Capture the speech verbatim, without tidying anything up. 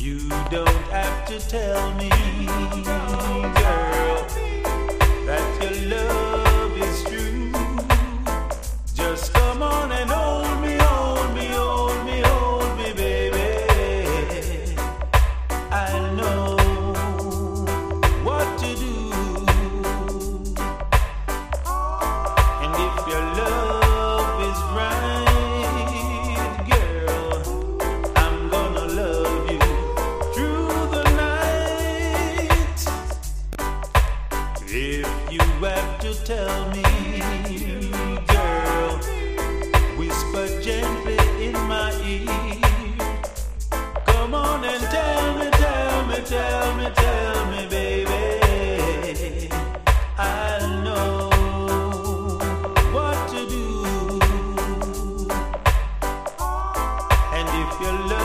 You don't have to tell me, girl, that your love is true. Just come on and hold me, hold me, hold me, hold me, baby. I know what to do. And if your love is right, girl, I'm gonna love you through the night. If you have to tell me, girl, whisper gently in my ear. Come on and tell me, tell me, tell me, tell me, baby. I know what to do. And if your love